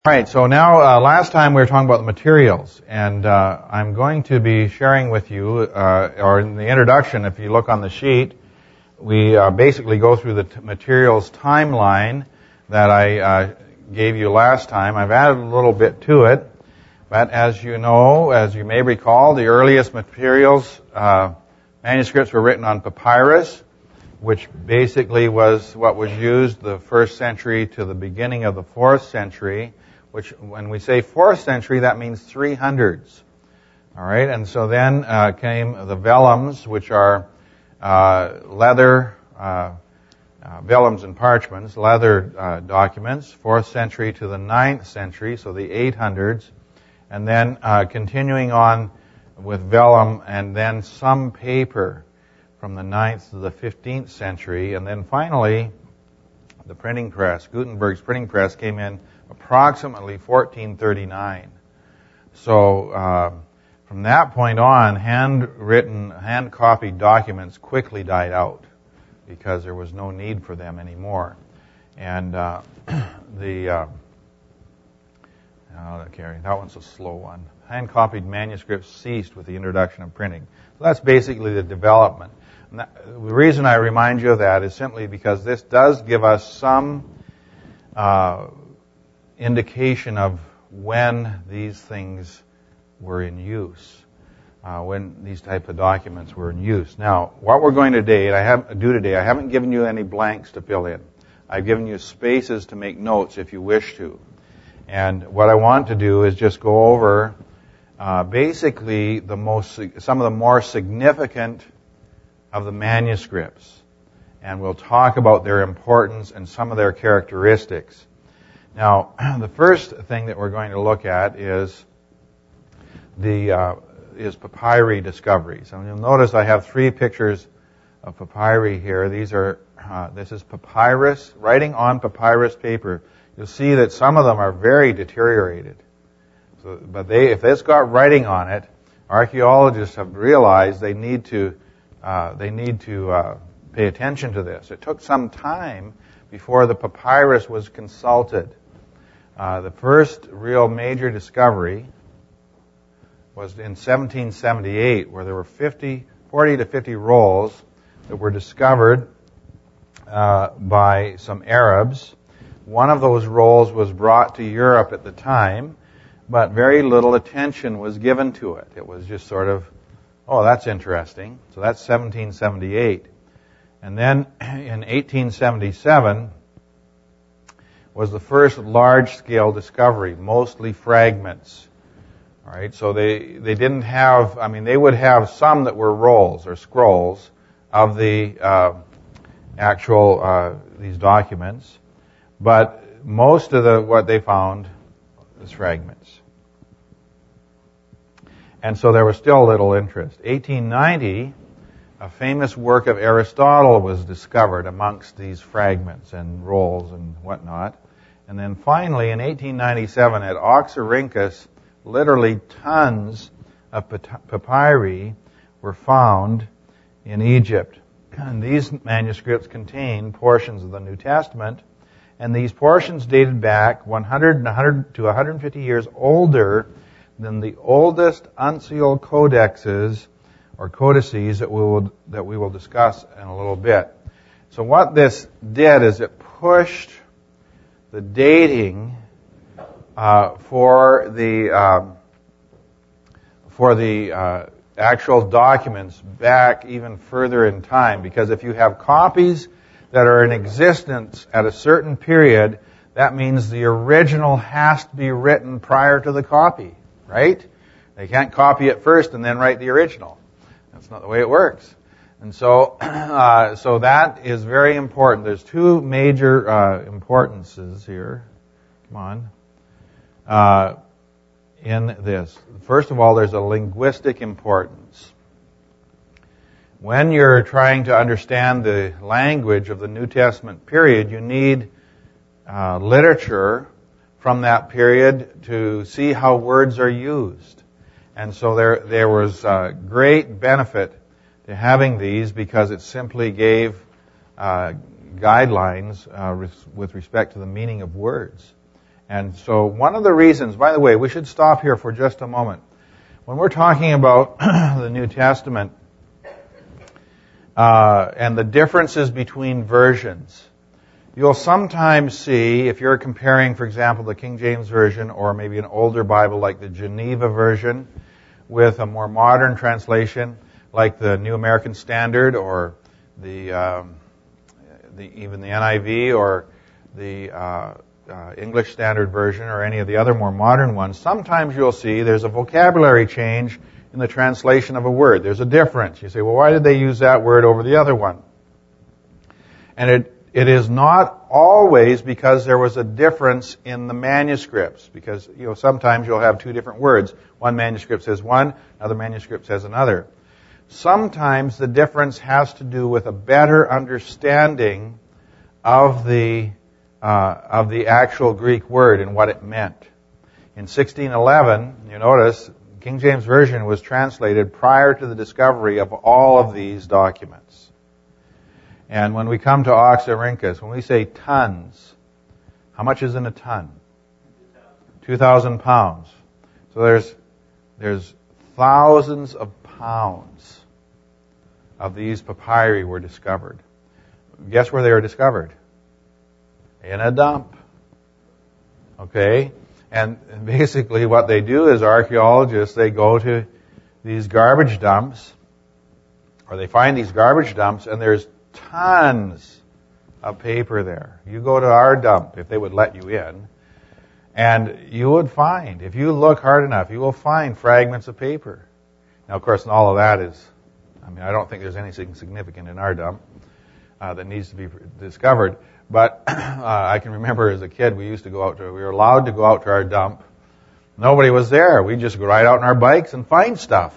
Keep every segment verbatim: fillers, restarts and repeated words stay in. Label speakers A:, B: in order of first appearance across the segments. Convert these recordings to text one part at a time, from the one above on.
A: All right, so now uh, last time we were talking about the materials, and uh, I'm going to be sharing with you, uh, or in the introduction, if you look on the sheet, we uh, basically go through the t- materials timeline that I uh, gave you last time. I've added a little bit to it, but as you know, as you may recall, the earliest materials, uh, manuscripts were written on papyrus, which basically was what was used the first century to the beginning of the fourth century. Which, when we say fourth century, that means three hundreds. All right, and so then uh, came the vellums, which are uh, leather, uh, uh, vellums and parchments, leather uh, documents, fourth century to the ninth century, so the eight hundreds, and then uh, continuing on with vellum and then some paper from the ninth to the fifteenth century, and then finally the printing press, Gutenberg's printing press, came in approximately fourteen thirty-nine. So uh, from that point on, handwritten, hand-copied documents quickly died out because there was no need for them anymore. And uh, the uh, oh, okay, that one's a slow one. Hand-copied manuscripts ceased with the introduction of printing. So that's basically the development. And that, the reason I remind you of that is simply because this does give us some uh, indication of when these things were in use, uh, when these type of documents were in use. Now, what we're going to do, I have, do today, I haven't given you any blanks to fill in. I've given you spaces to make notes if you wish to. And what I want to do is just go over uh, basically the most, some of the more significant of the manuscripts. And we'll talk about their importance and some of their characteristics. Now, the first thing that we're going to look at is the uh, is papyri discoveries. And you'll notice I have three pictures of papyri here. These are uh, this is papyrus, writing on papyrus paper. You'll see that some of them are very deteriorated. So, but they, if it's got writing on it, archaeologists have realized they need to uh, they need to uh, pay attention to this. It took some time before the papyrus was consulted. Uh, the first real major discovery was in seventeen seventy-eight, where there were fifty, forty to fifty rolls that were discovered uh, by some Arabs. One of those rolls was brought to Europe at the time, but very little attention was given to it. It was just sort of, oh, that's interesting. So that's seventeen seventy-eight. And then in eighteen seventy-seven, was the first large-scale discovery, mostly fragments. All right, so they they didn't have, I mean, they would have some that were rolls or scrolls of the uh, actual, uh, these documents, but most of the what they found was fragments. And so there was still little interest. eighteen ninety, a famous work of Aristotle was discovered amongst these fragments and rolls and whatnot. And then finally, in eighteen ninety-seven, at Oxyrhynchus, literally tons of papyri were found in Egypt. And these manuscripts contain portions of the New Testament, and these portions dated back one hundred and one hundred to one hundred fifty years older than the oldest unsealed codexes or codices that we will that we will discuss in a little bit. So what this did is it pushed the dating uh, for the uh, for the uh, actual documents back even further in time, because if you have copies that are in existence at a certain period, that means the original has to be written prior to the copy, right? They can't copy it first and then write the original. That's not the way it works. And so, uh, so that is very important. There's two major uh, importances here. Come on. Uh, in this. First of all, there's a linguistic importance. When you're trying to understand the language of the New Testament period, you need uh, literature from that period to see how words are used. And so there, there was uh, great benefit to having these, because it simply gave uh, guidelines uh, res- with respect to the meaning of words. And so one of the reasons, by the way, we should stop here for just a moment. When we're talking about the New Testament uh, and the differences between versions, you'll sometimes see, if you're comparing, for example, the King James Version or maybe an older Bible like the Geneva Version with a more modern translation like the New American Standard or the, um, the even the N I V or the uh, uh, English Standard Version or any of the other more modern ones, sometimes you'll see there's a vocabulary change in the translation of a word. There's a difference. You say, well, why did they use that word over the other one? And it It is not always because there was a difference in the manuscripts, because, you know, sometimes you'll have two different words. One manuscript says one, another manuscript says another. Sometimes the difference has to do with a better understanding of the uh, of the actual Greek word and what it meant. In sixteen eleven, you notice, King James Version was translated prior to the discovery of all of these documents. And when we come to Oxyrhynchus, when we say tons, how much is in a ton? two thousand pounds. So there's there's thousands of pounds of these papyri were discovered. Guess where they were discovered? In a dump. Okay? And basically what they do is archaeologists, they go to these garbage dumps, or they find these garbage dumps, and there's tons of paper there. You go to our dump, if they would let you in, and you would find, if you look hard enough, you will find fragments of paper. Now, of course, all of that is, I mean, I don't think there's anything significant in our dump uh, that needs to be discovered. But uh, I can remember as a kid, we used to go out to, we were allowed to go out to our dump. Nobody was there. We'd just go right out on our bikes and find stuff.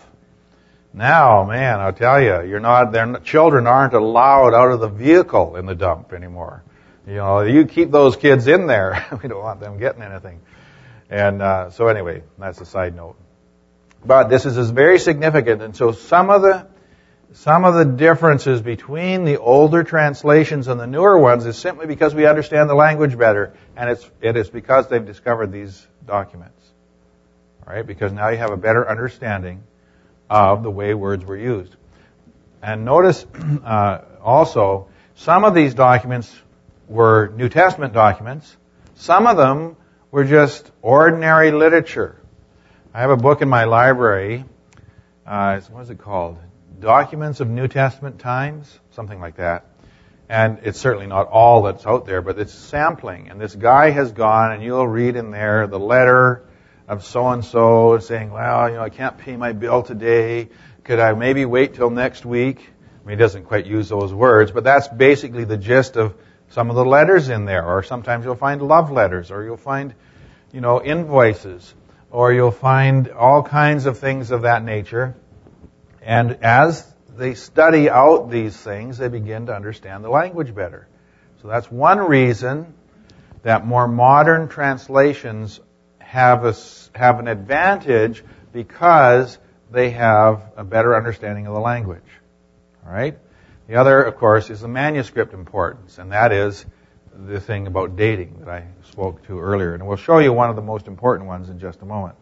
A: Now, man, I'll tell you, you're not, they're, children aren't allowed out of the vehicle in the dump anymore. You know, you keep those kids in there. We don't want them getting anything. And uh, so anyway, that's a side note. But this is, is very significant. And so some of the some of the differences between the older translations and the newer ones is simply because we understand the language better. And it's it is because they've discovered these documents. All right? Because now you have a better understanding of the way words were used. And notice uh, also, some of these documents were New Testament documents. Some of them were just ordinary literature. I have a book in my library. Uh, what is it called? Documents of New Testament Times? Something like that. And it's certainly not all that's out there, but it's sampling. And this guy has gone, and you'll read in there the letter of so-and-so saying, well, you know, I can't pay my bill today. Could I maybe wait till next week? I mean, he doesn't quite use those words, but that's basically the gist of some of the letters in there. Or sometimes you'll find love letters, or you'll find, you know, invoices, or you'll find all kinds of things of that nature. And as they study out these things, they begin to understand the language better. So that's one reason that more modern translations have a, have an advantage, because they have a better understanding of the language. All right? The other, of course, is the manuscript importance, and that is the thing about dating that I spoke to earlier. And we'll show you one of the most important ones in just a moment.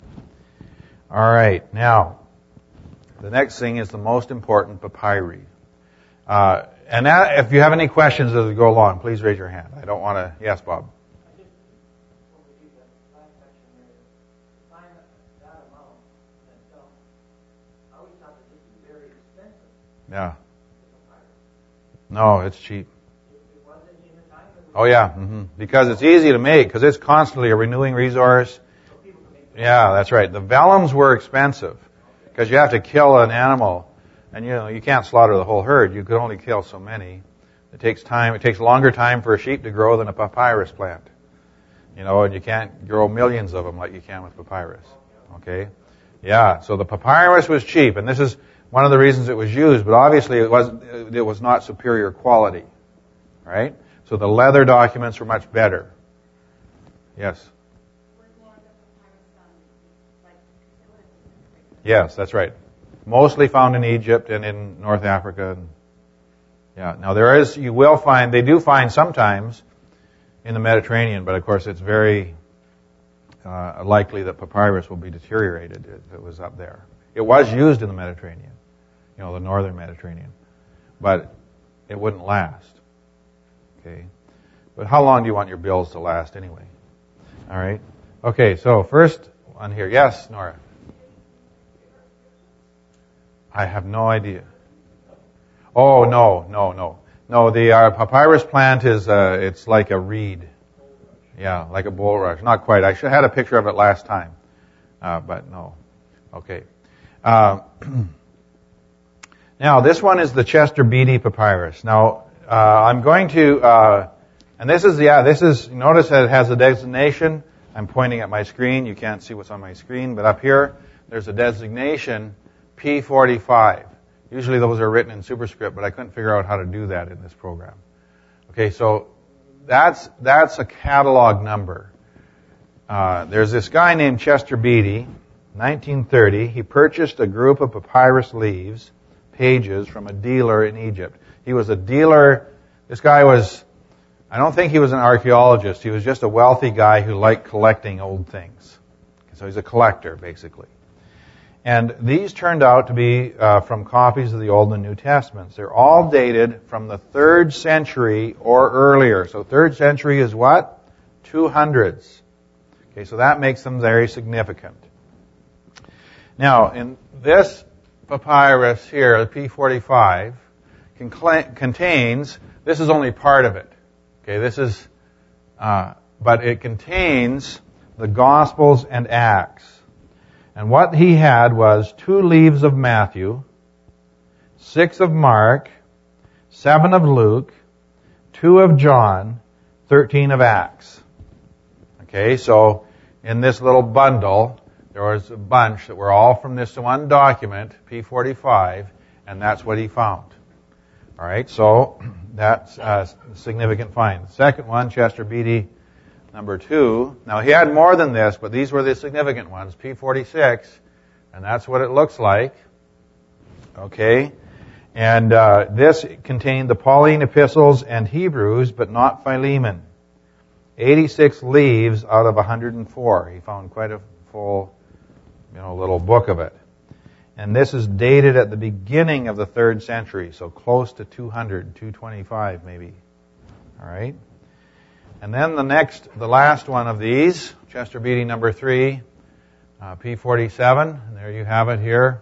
A: All right, now, the next thing is the most important papyri. Uh, and that, if you have any questions as we go along, please raise your hand. I don't want to... Yes, Bob? Yeah. No, it's cheap. Oh, yeah. Mm-hmm. Because it's easy to make, because it's constantly a renewing resource. Yeah, that's right. The vellums were expensive, because you have to kill an animal, and you know you can't slaughter the whole herd. You could only kill so many. It takes time. It takes longer time for a sheep to grow than a papyrus plant. You know, and you can't grow millions of them like you can with papyrus. Okay? Yeah. So the papyrus was cheap, and this is one of the reasons it was used, but obviously it wasn't, it was not superior quality. Right? So the leather documents were much better. Yes? Yes, that's right. Mostly found in Egypt and in North Africa. Yeah. Now there is, you will find, they do find sometimes in the Mediterranean, but of course it's very, uh, likely that papyrus will be deteriorated if it was up there. It was used in the Mediterranean, you know, the northern Mediterranean, but it wouldn't last. Okay, but how long do you want your bills to last anyway? All right. Okay, so first one here. Yes, Nora. I have no idea. Oh, no, no, no. No, the uh, papyrus plant is, uh, it's like a reed. Yeah, like a bulrush. Not quite. I should have had a picture of it last time. Uh, but no. Okay. Uh, now, this one is the Chester Beatty papyrus. Now, uh, I'm going to, uh, and this is, yeah, this is, notice that it has a designation. I'm pointing at my screen. You can't see what's on my screen, but up here, there's a designation P forty-five. Usually those are written in superscript, but I couldn't figure out how to do that in this program. Okay, so that's that's a catalog number. Uh, there's this guy named Chester Beatty, nineteen thirty. He purchased a group of papyrus leaves, pages, from a dealer in Egypt. He was a dealer. This guy was, I don't think he was an archaeologist. He was just a wealthy guy who liked collecting old things. So he's a collector, basically. And these turned out to be uh, from copies of the Old and New Testaments. They're all dated from the third century or earlier. So third century is what? two hundreds. Okay, so that makes them very significant. Now, in this papyrus here, the P forty-five, con- contains, this is only part of it. Okay, this is, uh, but it contains the Gospels and Acts. And what he had was two leaves of Matthew, six of Mark, seven of Luke, two of John, thirteen of Acts. Okay, so in this little bundle, there was a bunch that were all from this one document, P forty-five, and that's what he found. All right, so that's a significant find. The second one, Chester Beatty, number two. Now, he had more than this, but these were the significant ones, P forty-six, and that's what it looks like. Okay, and uh, this contained the Pauline epistles and Hebrews, but not Philemon. eighty-six leaves out of one hundred four. He found quite a full, you know, little book of it. And this is dated at the beginning of the third century, so close to two hundred, two twenty-five maybe. All right. And then the next, the last one of these, Chester Beatty number three, uh, P forty-seven. And there you have it here.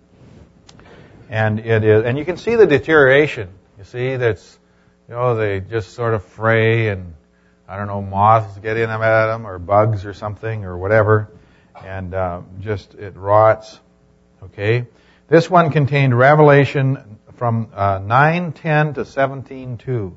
A: And it is, and you can see the deterioration. You see that's, you know, they just sort of fray, and I don't know, moths get in them at them, or bugs or something, or whatever, and uh, just it rots. Okay, this one contained Revelation from uh, nine ten to seventeen two.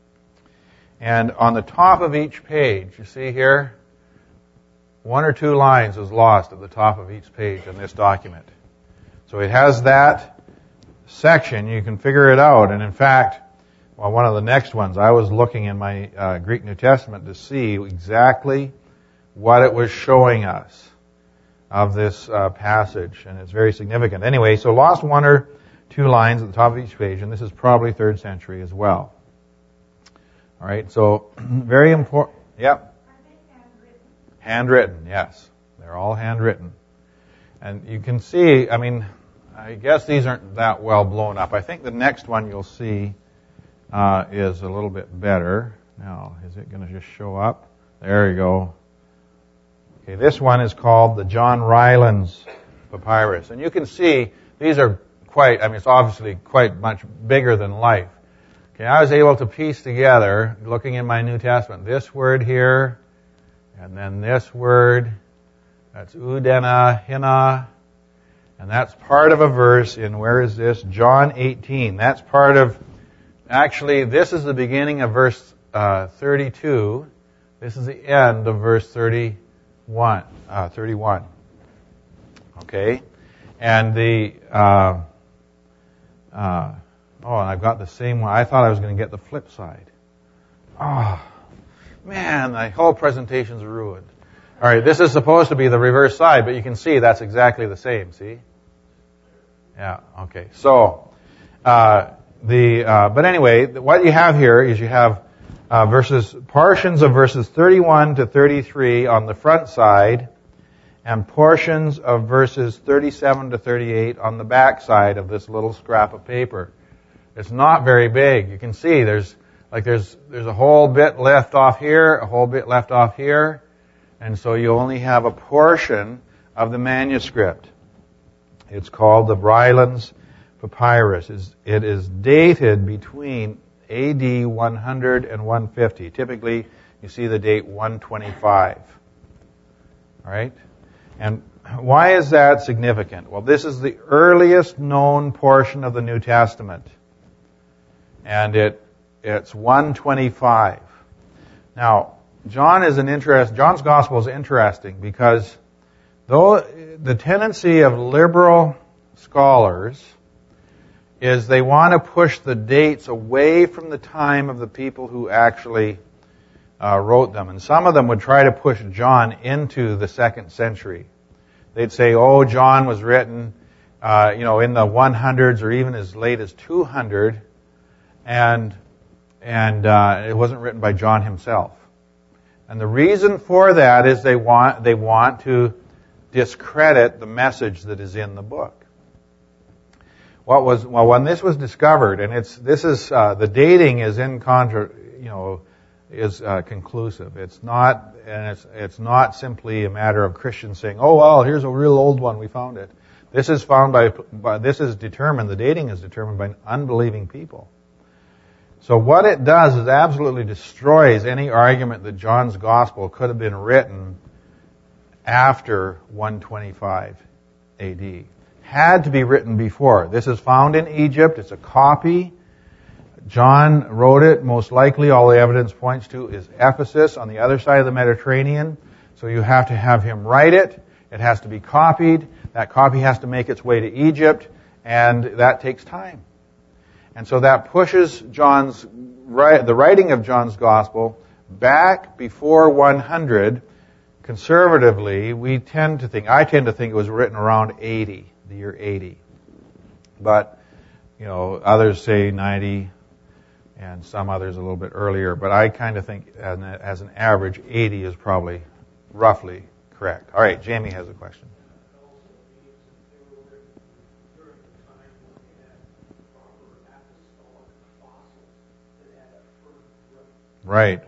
A: And on the top of each page, you see here, one or two lines was lost at the top of each page in this document. So it has that section. You can figure it out. And in fact, well, one of the next ones, I was looking in my uh, Greek New Testament to see exactly what it was showing us of this uh, passage. And it's very significant. Anyway, so lost one or two lines at the top of each page. And this is probably third century as well. All right, so very important. Yep. Handwritten? handwritten, yes. They're all handwritten. And you can see, I mean, I guess these aren't that well blown up. I think the next one you'll see uh, is a little bit better. Now, is it going to just show up? There you go. Okay, this one is called the John Rylands Papyrus. And you can see these are quite, I mean, it's obviously quite much bigger than life. Okay, I was able to piece together, looking in my New Testament, this word here, and then this word, that's udena, hina, and that's part of a verse in, where is this? John eighteen. That's part of, actually, this is the beginning of verse uh, thirty-two. This is the end of verse thirty-one. Uh, thirty-one. Okay? And the... Uh, uh, Oh, and I've got the same one. I thought I was going to get the flip side. Oh, man, the whole presentation's ruined. All right, this is supposed to be the reverse side, but you can see that's exactly the same, see? Yeah, okay. So, uh, the, uh, but anyway, what you have here is you have uh, verses, portions of verses thirty-one to thirty-three on the front side, and portions of verses thirty-seven to thirty-eight on the back side of this little scrap of paper. It's not very big. You can see there's like there's there's a whole bit left off here, a whole bit left off here, and so you only have a portion of the manuscript. It's called the Rylands Papyrus. It is dated between A D one hundred and one fifty. Typically, you see the date one twenty-five. All right? And why is that significant? Well, this is the earliest known portion of the New Testament. And it it's one twenty-five. Now, John is an interest John's gospel is interesting because though the tendency of liberal scholars is they want to push the dates away from the time of the people who actually uh, wrote them. And some of them would try to push John into the second century. They'd say, oh, John was written, uh, you know, in the hundreds or even as late as two hundred, and and uh, it wasn't written by John himself. And the reason for that is they want they want to discredit the message that is in the book. What was well when this was discovered, and it's this is uh, the dating is in contra, you know, is uh, conclusive. It's not, and it's it's not simply a matter of Christians saying, "Oh well, here's a real old one, we found it." This is found by, by this is determined. The dating is determined by unbelieving people. So what it does is absolutely destroys any argument that John's gospel could have been written after one twenty-five A D. Had to be written before. This is found in Egypt. It's a copy. John wrote it. Most likely, all the evidence points to is Ephesus on the other side of the Mediterranean. So you have to have him write it. It has to be copied. That copy has to make its way to Egypt, and that takes time. And so that pushes John's the writing of John's gospel back before one hundred. Conservatively, we tend to think, I tend to think it was written around eighty, the year eighty. But, you know, others say ninety, and some others a little bit earlier. But I kind of think, as an average, eighty is probably roughly correct. All right, Jamie has a question. Right.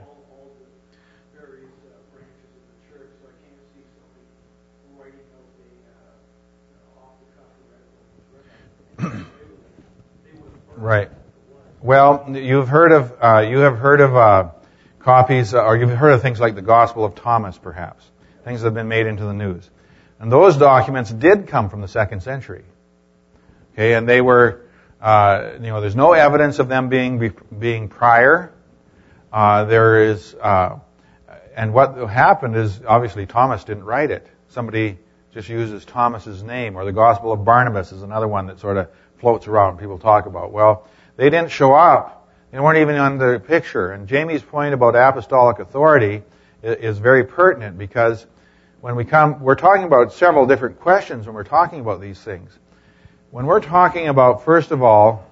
A: Right. Well, you've heard of uh, you have heard of uh, copies, uh, or you've heard of things like the Gospel of Thomas, perhaps, things that have been made into the news, and those documents did come from the second century. Okay, and they were, uh, you know, there's no evidence of them being being prior. Uh, there is, uh, and what happened is obviously Thomas didn't write it. Somebody just uses Thomas's name, or the Gospel of Barnabas is another one that sort of floats around, people talk about. Well, they didn't show up. They weren't even on the picture. And Jamie's point about apostolic authority is very pertinent because when we come, we're talking about several different questions when we're talking about these things. When we're talking about, first of all,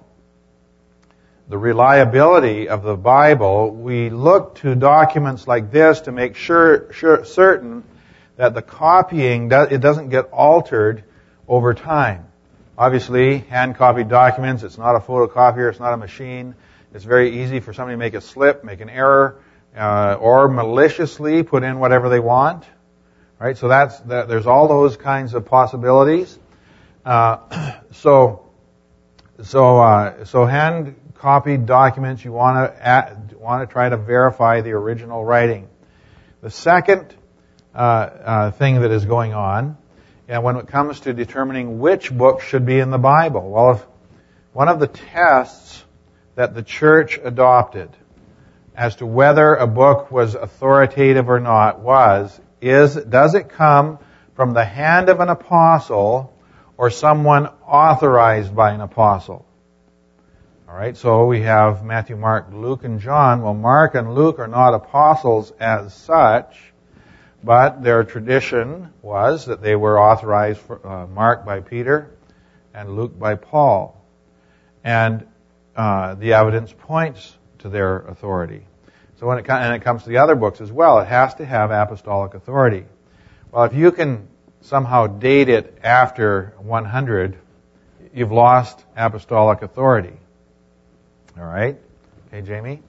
A: the reliability of the Bible, we look to documents like this to make sure, sure certain that the copying, does, it doesn't get altered over time. Obviously, hand-copied documents, it's not a photocopier, it's not a machine. It's very easy for somebody to make a slip, make an error, uh, or maliciously put in whatever they want. Right? So that's that, there's all those kinds of possibilities. Uh, so, so, uh, so hand-copied documents, you want to want to try to verify the original writing. The second uh, uh, thing that is going on. And when it comes to determining which book should be in the Bible, well, if one of the tests that the church adopted as to whether a book was authoritative or not was, is, does it come from the hand of an apostle or someone authorized by an apostle? All right, so we have Matthew, Mark, Luke, and John. Well, Mark and Luke are not apostles as such, but their tradition was that they were authorized, for, uh, Mark by Peter and Luke by Paul. And uh, the evidence points to their authority. So when it, and it comes to the other books as well, it has to have apostolic authority. Well, if you can somehow date it after one hundred, you've lost apostolic authority. All right? Okay, Jamie?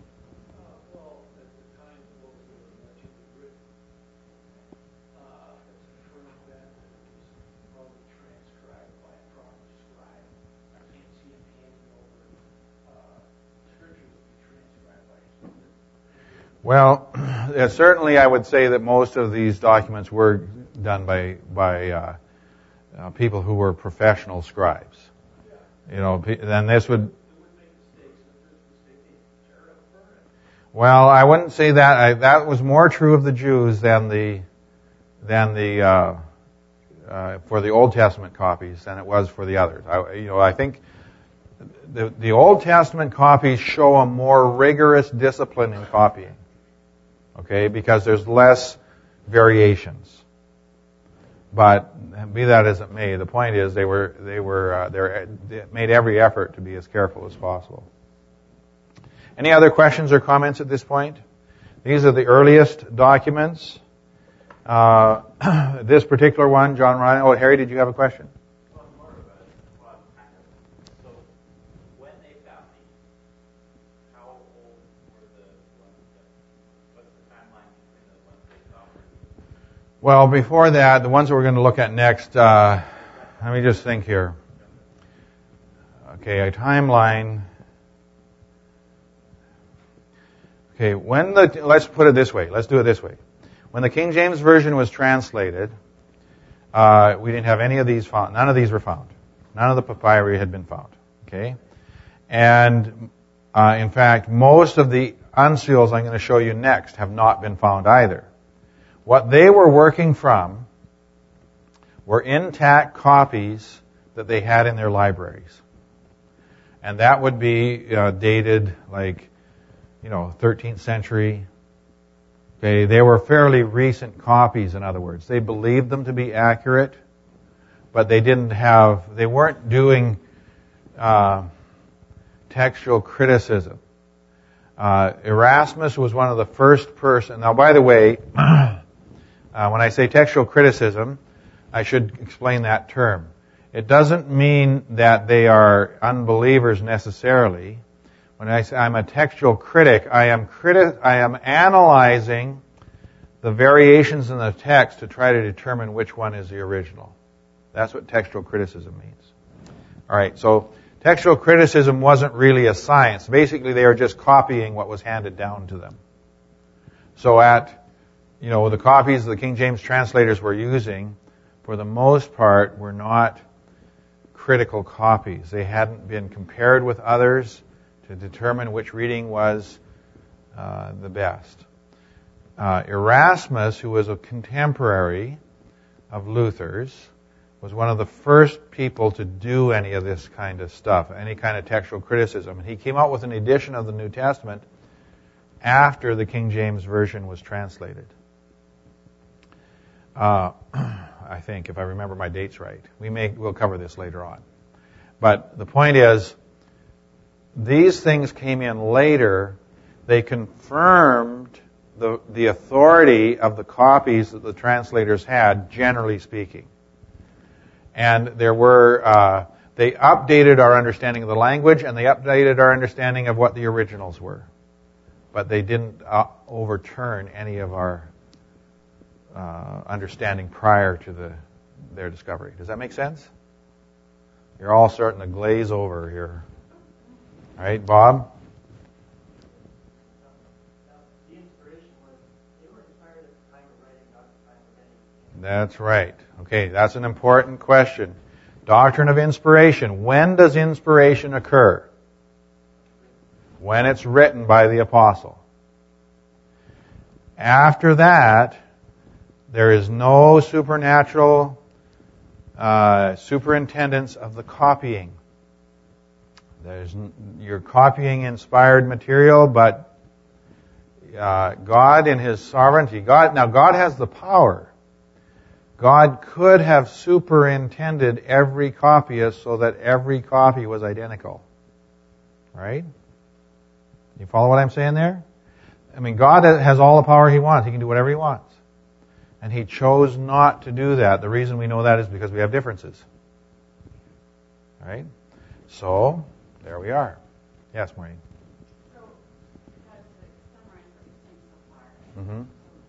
A: Well, certainly I would say that most of these documents were done by by uh, uh, people who were professional scribes. You know, then this would. Well, I wouldn't say that. I, that was more true of the Jews than the than the uh, uh, for the Old Testament copies than it was for the others. I, you know, I think the the Old Testament copies show a more rigorous discipline in copying. Okay, because there's less variations. But be that as it may, the point is they were they were uh, they made every effort to be as careful as possible. Any other questions or comments at this point? These are the earliest documents. Uh, this particular one, John Ryan. Oh, Harry, did you have a question? Well, before that, the ones that we're going to look at next, uh, let me just think here. Okay, a timeline. Okay, when the, let's put it this way. Let's do it this way. When the King James Version was translated, uh, we didn't have any of these found. None of these were found. None of the papyri had been found. Okay? And, uh, in fact, most of the uncials I'm going to show you next have not been found either. What they were working from were intact copies that they had in their libraries. And that would be uh, dated like, you know, thirteenth century. Okay, they were fairly recent copies, in other words. They believed them to be accurate, but they didn't have, they weren't doing uh, textual criticism. Uh, Erasmus was one of the first person. Now, by the way, Uh, when I say textual criticism, I should explain that term. It doesn't mean that they are unbelievers necessarily. When I say I'm a textual critic, I am criti- I am analyzing the variations in the text to try to determine which one is the original. That's what textual criticism means. All right, so textual criticism wasn't really a science. Basically, they were just copying what was handed down to them. So at You know, the copies the King James translators were using, for the most part, were not critical copies. They hadn't been compared with others to determine which reading was uh, the best. Uh, Erasmus, who was a contemporary of Luther's, was one of the first people to do any of this kind of stuff, any kind of textual criticism. And he came out with an edition of the New Testament after the King James Version was translated. Uh, I think, if I remember my dates right. We may, we'll cover this later on. But the point is, these things came in later. They confirmed the, the authority of the copies that the translators had, generally speaking. And there were, uh, they updated our understanding of the language, and they updated our understanding of what the originals were. But they didn't uh, overturn any of our Uh, understanding prior to the their discovery. Does that make sense? You're all starting to glaze over here. All right, Bob? The inspiration was, they were inspired at the time of writing, not the time of writing. That's right. Okay, that's an important question. Doctrine of inspiration. When does inspiration occur? When it's written by the apostle. After that, there is no supernatural uh, superintendence of the copying. There's, you're copying inspired material, but uh, God in His sovereignty, God now God has the power. God could have superintended every copyist so that every copy was identical. Right? You follow what I'm saying there? I mean, God has all the power He wants. He can do whatever He wants. And He chose not to do that. The reason we know that is because we have differences. Right? So, there we are. Yes, Maureen?
B: So, as the summary of everything so far,
A: Mm-hmm.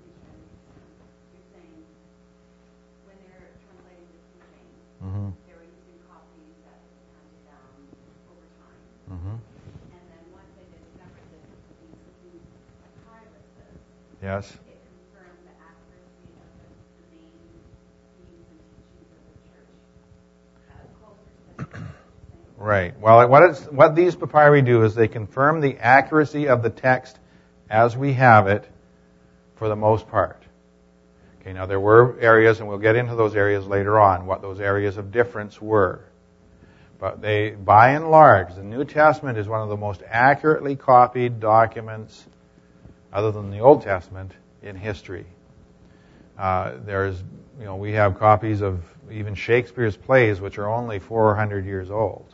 B: you're saying when they're translating the King James,
A: Mm-hmm.
B: they were using copies that had been handed down over time.
A: Mm-hmm.
B: And then once they discovered that these these papyruses,
A: Yes.
B: it confirmed the accuracy of the, the main themes and teachings of the church uh, closer to the church.
A: Right. Well, what, it's, what these papyri do is they confirm the accuracy of the text as we have it for the most part. Okay, now there were areas, and we'll get into those areas later on, what those areas of difference were. But they, by and large, the New Testament is one of the most accurately copied documents, other than the Old Testament, in history. Uh, there's, you know, we have copies of even Shakespeare's plays, which are only four hundred years old.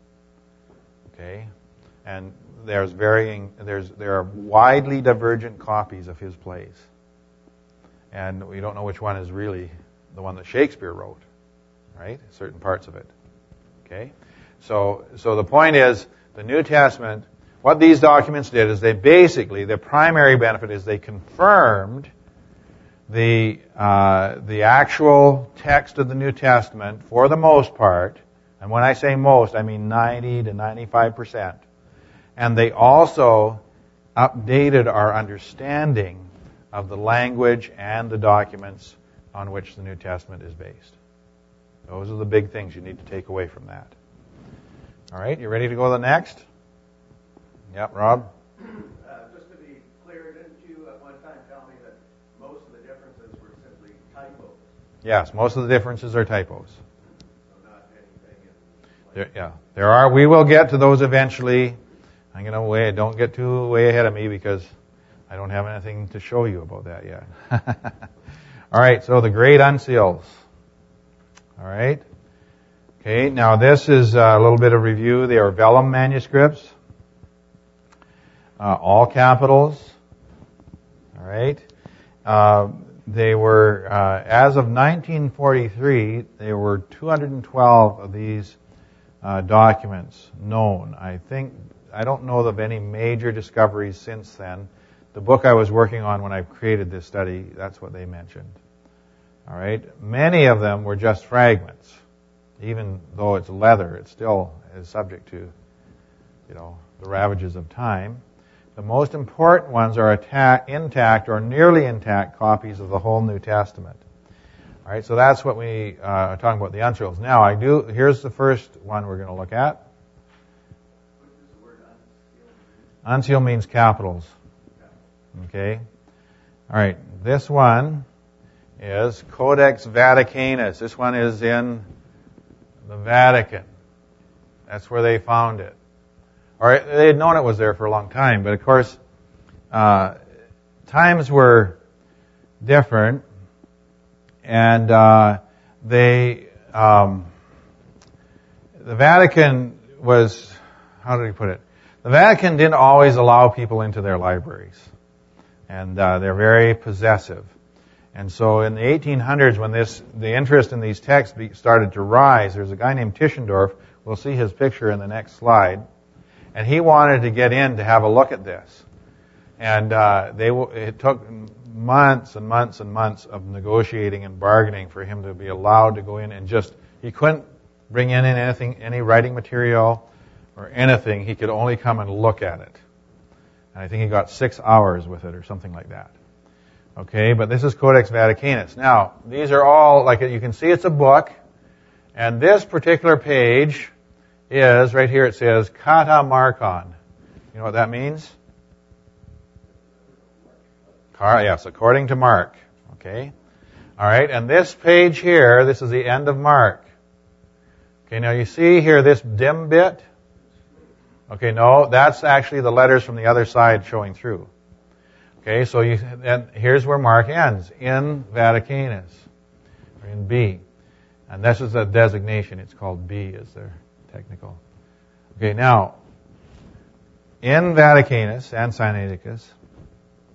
A: Okay, and there's varying, there's there are widely divergent copies of his plays, and we don't know which one is really the one that Shakespeare wrote, right? Certain parts of it. Okay, so so the point is, the New Testament, what these documents did is they basically, their primary benefit is they confirmed the uh, the actual text of the New Testament for the most part. And when I say most, I mean ninety to ninety-five percent. And they also updated our understanding of the language and the documents on which the New Testament is based. Those are the big things you need to take away from that. All right, you ready to go to the next? Yep, Rob?
C: Uh, just to be clear, didn't you at one time tell me that most of the differences were simply typos?
A: Yes, most of the differences are typos.
C: So not anything in...
A: There, yeah, there are. We will get to those eventually. I'm going to wait. Don't get too way ahead of me because I don't have anything to show you about that yet. All right, so the great unseals. All right. Okay, now this is a little bit of review. They are vellum manuscripts. Uh, all capitals. All right. Uh, they were, uh, as of nineteen forty-three, there were two hundred twelve of these uh, documents known. I think, I don't know of any major discoveries since then. The book I was working on when I created this study, that's what they mentioned. All right. Many of them were just fragments. Even though it's leather, it still is subject to, you know, the ravages of time. The most important ones are attack, intact or nearly intact copies of the whole New Testament. All right, so that's what we uh, are talking about, the unseals. Now, I do. Here's the first one we're going to look at.
C: What does the word unseal mean?
A: Unseal means capitals. Okay. All right, this one is Codex Vaticanus. This one is in the Vatican. That's where they found it. Or they had known it was there for a long time, but of course, uh, times were different, and uh, they, um, the Vatican was, how did he put it? The Vatican didn't always allow people into their libraries, and uh, they're very possessive. And so in the eighteen hundreds, when this, the interest in these texts started to rise, there's a guy named Tischendorf. We'll see his picture in the next slide. And he wanted to get in to have a look at this. And uh, they it took months and months and months of negotiating and bargaining for him to be allowed to go in and just, he couldn't bring in anything, any writing material or anything. He could only come and look at it. And I think he got six hours with it or something like that. Okay, but this is Codex Vaticanus. Now, these are all, like you can see it's a book, and this particular page is, right here it says, Kata Markon. You know what that means? Car, yes, according to Mark. Okay, all right, and this page here, this is the end of Mark. Okay, now you see here this dim bit? Okay, no, that's actually the letters from the other side showing through. Okay, so you, and here's where Mark ends, in Vaticanus, or in B. And this is a designation. It's called B, is their technical. Okay, now, in Vaticanus and Sinaiticus,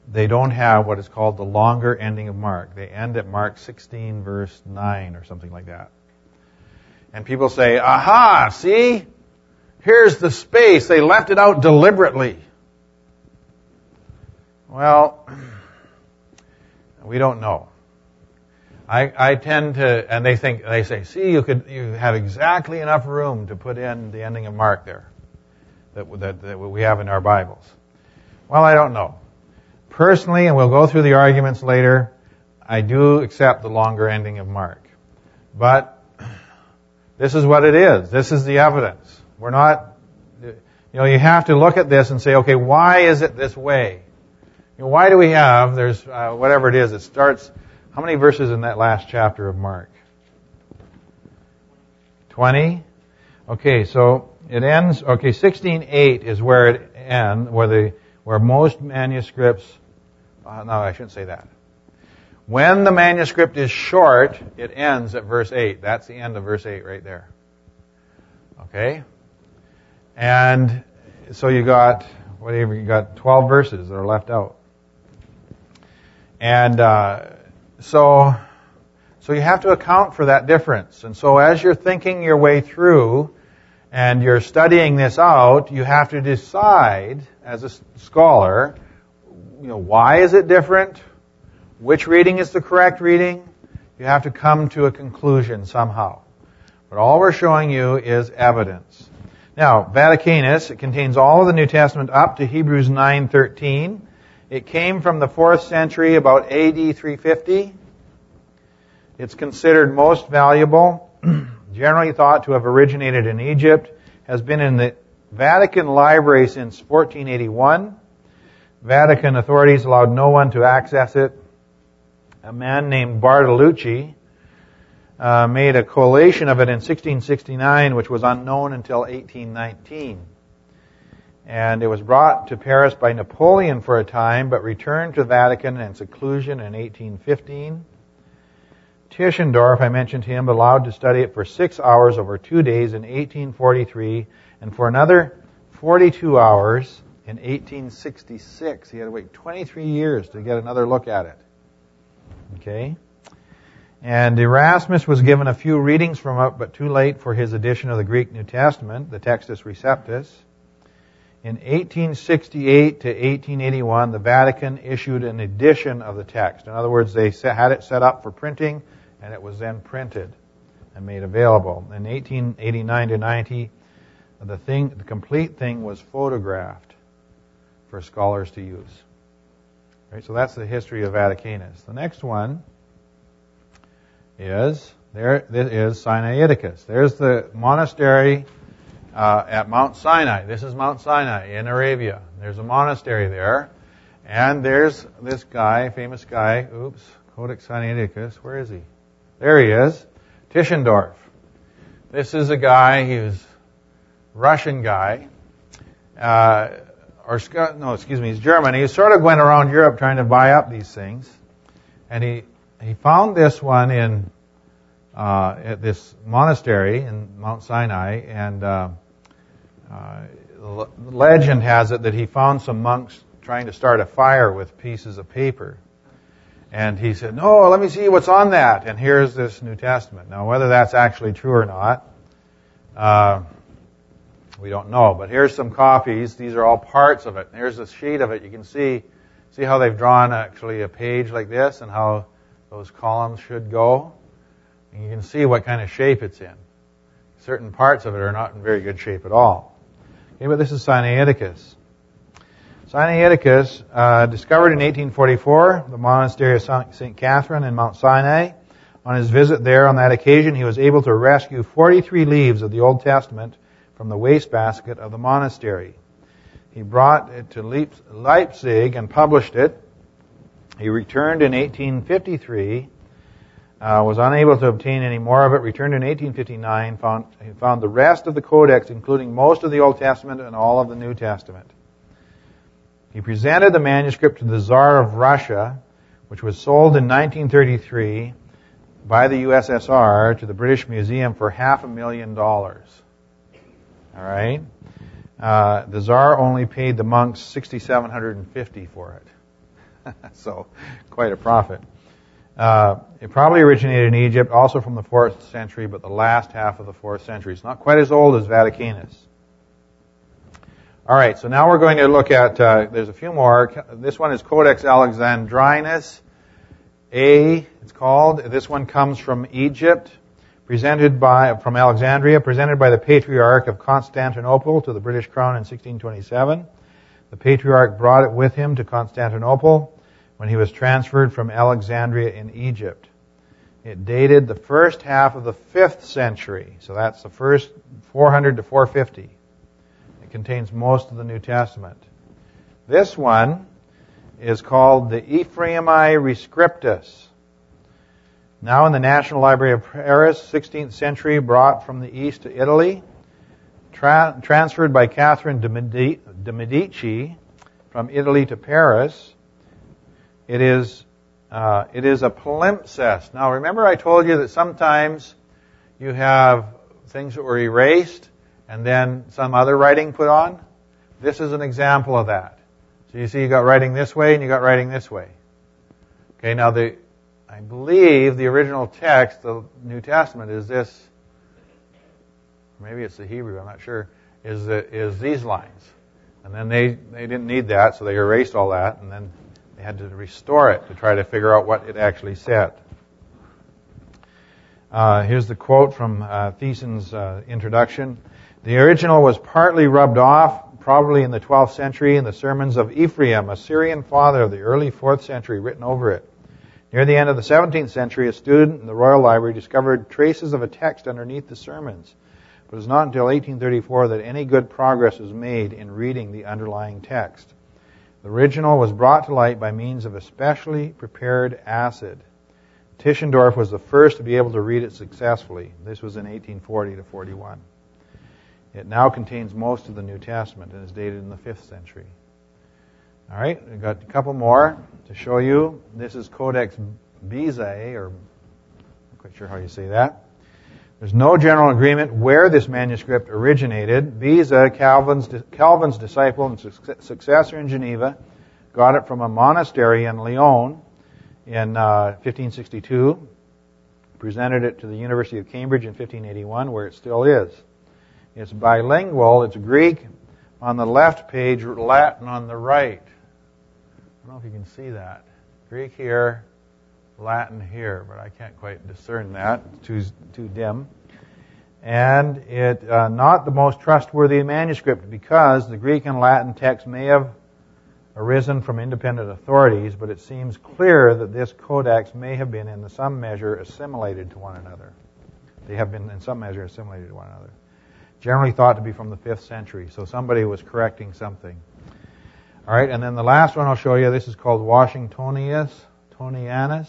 A: they don't have what is called the longer ending of Mark. They end at Mark sixteen, verse nine, or something like that. And people say, aha, see? Here's the space. They left it out deliberately. Well, we don't know. I, I tend to, and they think, they say, see, you could, you have exactly enough room to put in the ending of Mark there that, that, that we have in our Bibles. Well, I don't know. Personally, and we'll go through the arguments later, I do accept the longer ending of Mark. But this is what it is. This is the evidence. We're not, you know, you have to look at this and say, okay, why is it this way? You know, why do we have, there's, uh, whatever it is, it starts, how many verses in that last chapter of Mark? twenty? Okay, so it ends, okay, sixteen eight is where it ends, where the, where most manuscripts, uh, no, I shouldn't say that. When the manuscript is short, it ends at verse eight. That's the end of verse eight right there. Okay? And so you got, whatever, you got twelve verses that are left out. And uh, so, so you have to account for that difference. And so as you're thinking your way through and you're studying this out, you have to decide, as a scholar, you know, why is it different? Which reading is the correct reading? You have to come to a conclusion somehow. But all we're showing you is evidence. Now, Vaticanus, it contains all of the New Testament up to Hebrews nine thirteen. It came from the fourth century, about A D three fifty. It's considered most valuable, generally thought to have originated in Egypt, has been in the Vatican Library since fourteen eighty-one. Vatican authorities allowed no one to access it. A man named Bartolucci uh, made a collation of it in sixteen sixty-nine, which was unknown until eighteen nineteen. And it was brought to Paris by Napoleon for a time, but returned to Vatican in seclusion in eighteen fifteen. Tischendorf, I mentioned him, allowed to study it for six hours over two days in eighteen forty-three, and for another forty-two hours in eighteen sixty-six. He had to wait twenty-three years to get another look at it. Okay? And Erasmus was given a few readings from it, but too late for his edition of the Greek New Testament, the Textus Receptus. In eighteen sixty-eight to eighteen eighty-one, the Vatican issued an edition of the text. In other words, they had it set up for printing, and it was then printed and made available. In eighteen eighty-nine to ninety, the thing, the complete thing was photographed for scholars to use. Right, so that's the history of Vaticanus. The next one is, there this is Sinaiticus. There's the monastery uh, at Mount Sinai. This is Mount Sinai in Arabia. There's a monastery there. And there's this guy, famous guy, oops, Codex Sinaiticus. Where is he? There he is. Tischendorf. This is a guy, he was a Russian guy. Uh, or no, excuse me, he's German. He sort of went around Europe trying to buy up these things, and he he found this one in uh, at this monastery in Mount Sinai, and uh, uh, legend has it that he found some monks trying to start a fire with pieces of paper, and he said, "No, let me see what's on that." And here's this New Testament. Now, whether that's actually true or not, Uh, we don't know, but here's some copies. These are all parts of it. Here's a sheet of it. You can see see how they've drawn actually a page like this and how those columns should go. And you can see what kind of shape it's in. Certain parts of it are not in very good shape at all. Okay, but this is Sinaiticus. Sinaiticus, uh, discovered in eighteen forty-four, the monastery of Saint Catherine in Mount Sinai. On his visit there, on that occasion, he was able to rescue forty-three leaves of the Old Testament from the wastebasket of the monastery. He brought it to Leipzig and published it. He returned in eighteen fifty-three, uh, was unable to obtain any more of it, returned in eighteen fifty-nine, found, he found the rest of the Codex, including most of the Old Testament and all of the New Testament. He presented the manuscript to the Tsar of Russia, which was sold in nineteen thirty-three by the U S S R to the British Museum for half a million dollars. All right? Uh, the Tsar only paid the monks six thousand seven hundred fifty dollars for it. So, quite a prophet. Uh, it probably originated in Egypt, also from the fourth century, but the last half of the fourth century. It's not quite as old as Vaticanus. All right, so now we're going to look at, uh, there's a few more. This one is Codex Alexandrinus A, it's called. This one comes from Egypt, presented by, from Alexandria, presented by the Patriarch of Constantinople to the British Crown in sixteen twenty-seven. The Patriarch brought it with him to Constantinople when he was transferred from Alexandria in Egypt. It dated the first half of the fifth century, so that's the first four hundred to four fifty. It contains most of the New Testament. This one is called the Ephraemi Rescriptus. Now in the National Library of Paris, sixteenth century, brought from the east to Italy, tra- transferred by Catherine de, Medi- de Medici from Italy to Paris. It is uh, it is a palimpsest. Now remember I told you that sometimes you have things that were erased and then some other writing put on? This is an example of that. So you see you got writing this way and you got writing this way. Okay, now the I believe the original text, the New Testament, is this, maybe it's the Hebrew, I'm not sure, is the, is these lines. And then they, they didn't need that, so they erased all that, and then they had to restore it to try to figure out what it actually said. Uh, here's the quote from uh, Thiessen's uh, introduction. The original was partly rubbed off, probably in the twelfth century, in the sermons of Ephraim, a Syrian father of the early fourth century, written over it. Near the end of the seventeenth century, a student in the Royal Library discovered traces of a text underneath the sermons. But it was not until eighteen thirty-four that any good progress was made in reading the underlying text. The original was brought to light by means of a specially prepared acid. Tischendorf was the first to be able to read it successfully. This was in eighteen forty to forty-one. It now contains most of the New Testament and is dated in the fifth century. All right, we've got a couple more to show you. This is Codex Bezae, or I'm not quite sure how you say that. There's no general agreement where this manuscript originated. Beza, Calvin's, Calvin's disciple and successor in Geneva, got it from a monastery in Lyon in uh, fifteen sixty-two, presented it to the University of Cambridge in fifteen eighty-one, where it still is. It's bilingual. It's Greek on the left page, Latin on the right. I don't know if you can see that. Greek here, Latin here, but I can't quite discern that. It's too, too dim. And it uh, not the most trustworthy manuscript because the Greek and Latin text may have arisen from independent authorities, but it seems clear that this codex may have been in some measure assimilated to one another. They have been in some measure assimilated to one another. Generally thought to be from the fifth century, so somebody was correcting something. All right, and then the last one I'll show you, this is called Washingtonianus, Tonianus.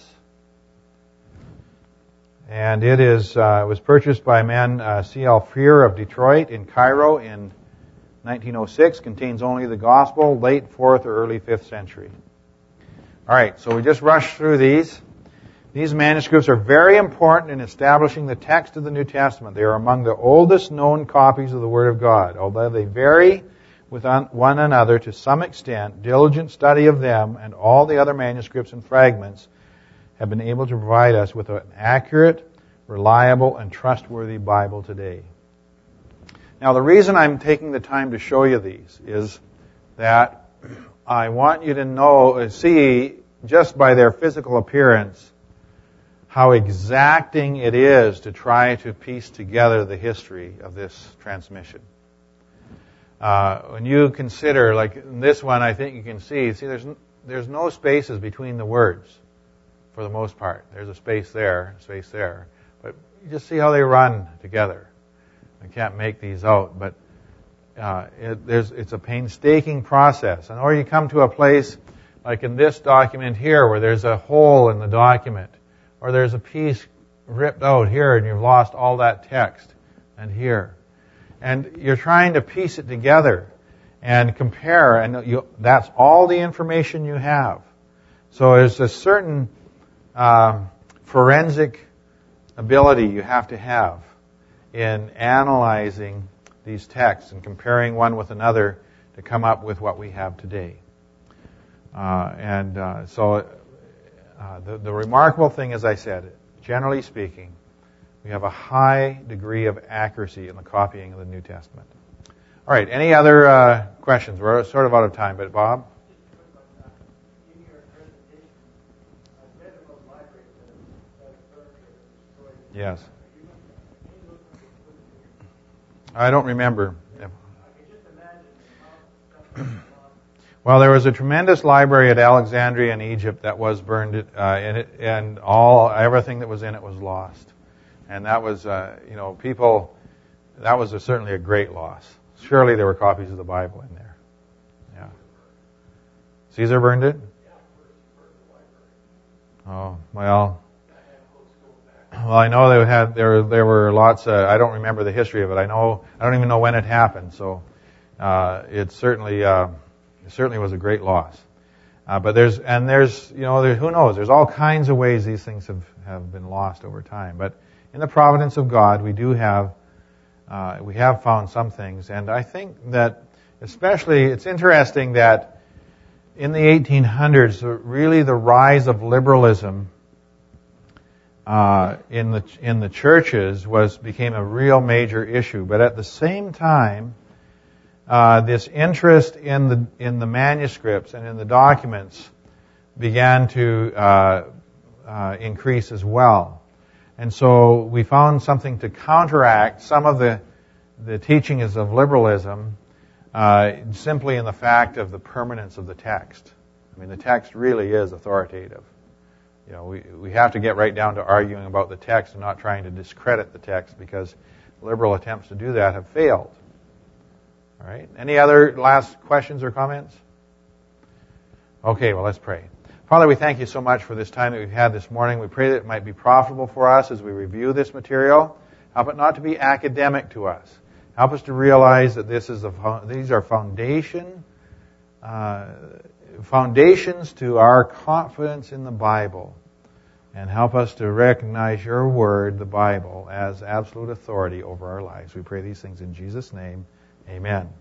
A: And it is uh, it was purchased by a man, uh, C L Freer of Detroit in Cairo in nineteen oh six. Contains only the Gospel, late fourth or early fifth century. All right, so we just rushed through these. These manuscripts are very important in establishing the text of the New Testament. They are among the oldest known copies of the Word of God. Although they vary with one another to some extent, diligent study of them and all the other manuscripts and fragments have been able to provide us with an accurate, reliable, and trustworthy Bible today. Now, the reason I'm taking the time to show you these is that I want you to know, see, just by their physical appearance, how exacting it is to try to piece together the history of this transmission. Uh, when you consider, like in this one, I think you can see, see, there's there's no spaces between the words, for the most part. There's a space there, a space there, but you just see how they run together. I can't make these out, but uh, it, there's it's a painstaking process. And or you come to a place like in this document here, where there's a hole in the document, or there's a piece ripped out here, and you've lost all that text, and here. And you're trying to piece it together and compare, and you, that's all the information you have. So there's a certain um, forensic ability you have to have in analyzing these texts and comparing one with another to come up with what we have today. Uh, and uh, so uh, the, the remarkable thing, as I said, generally speaking, we have a high degree of accuracy in the copying of the New Testament. All right, any other uh, questions? We're sort of out of time, but Bob?
C: In your presentation, I read about libraries that that occurred or destroyed.
A: Yes.
C: Can you look at the-
A: I don't remember.
C: I can just imagine the amount of stuff that's lost.
A: Well, there was a tremendous library at Alexandria in Egypt that was burned, uh, and, it, and all everything that was in it was lost. And that was, uh, you know, people. That was a, certainly a great loss. Surely there were copies of the Bible in there. Yeah. Caesar burned it? Oh, well. Well, I know they had there. There were lots. Of, I don't remember the history of it. I know. I don't even know when it happened. So uh, it certainly, uh, it certainly was a great loss. Uh, but there's and there's you know there, who knows? There's all kinds of ways these things have, have been lost over time. But in the providence of God, we do have. Uh, we have found some things, and I think that especially it's interesting that in the eighteen hundreds, really the rise of liberalism uh, in the in the churches was became a real major issue. But at the same time, uh, this interest in the in the manuscripts and in the documents began to uh, uh, increase as well. And so we found something to counteract some of the the teachings of liberalism uh, simply in the fact of the permanence of the text. I mean, the text really is authoritative. You know, we we have to get right down to arguing about the text and not trying to discredit the text because liberal attempts to do that have failed. All right. Any other last questions or comments? Okay, well, let's pray. Father, we thank you so much for this time that we've had this morning. We pray that it might be profitable for us as we review this material. Help it not to be academic to us. Help us to realize that this is a, these are foundation uh, foundations to our confidence in the Bible. And help us to recognize your word, the Bible, as absolute authority over our lives. We pray these things in Jesus' name. Amen.